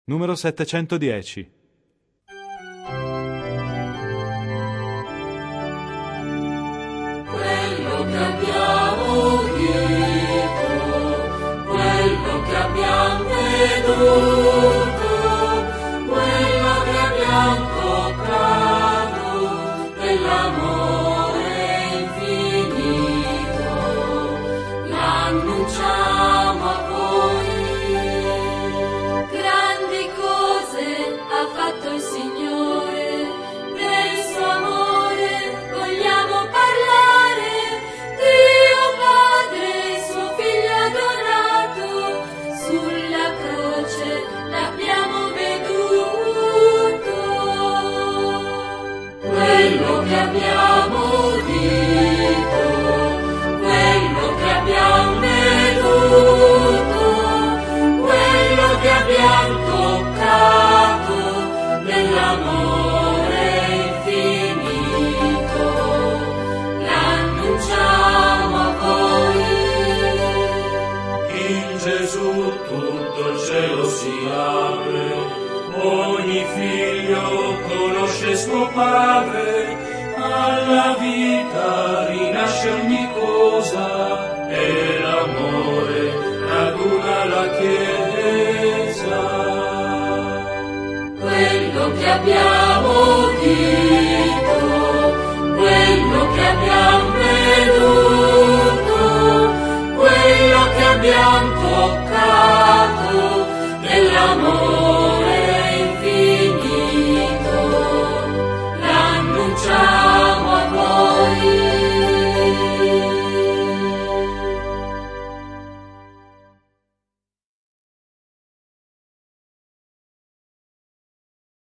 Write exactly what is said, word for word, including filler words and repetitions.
Numero settecentodieci. Quello che abbiamo udito, quello che abbiamo veduto, quello che abbiamo toccato, dell'amore infinito, l'annunciamo a voi. Grandi cose ha fatto il Signore, del suo amore vogliamo parlare. Dio Padre, suo Figlio adorato, sulla croce l'abbiamo veduto. Quello che abbiamo udito, quello che abbiamo veduto, quello che abbiamo toccato, dell'amore infinito, l'annunciamo a voi. In Gesù tutto il cielo si apre, ogni figlio conosce suo padre, alla vita rinasce ogni cosa, e l'amore raduna la Chiesa. Quello che abbiamo udito, quello che abbiamo veduto, quello che abbiamo